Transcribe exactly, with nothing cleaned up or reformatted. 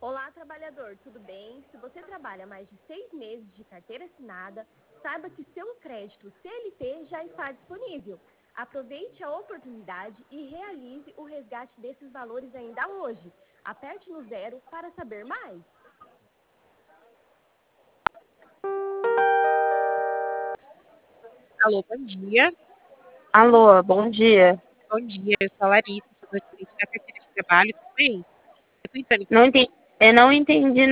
Olá, trabalhador, tudo bem? Se você trabalha mais de seis meses de carteira assinada, saiba que seu crédito C L T já está disponível. Aproveite a oportunidade e realize o resgate desses valores ainda hoje. Aperte no zero para saber mais. Alô, bom dia. Alô, bom dia. Bom dia, eu sou a Larissa, sou do gerente da carteira de trabalho, tudo bem? Eu tô entrando em Não contato. entendi, eu não entendi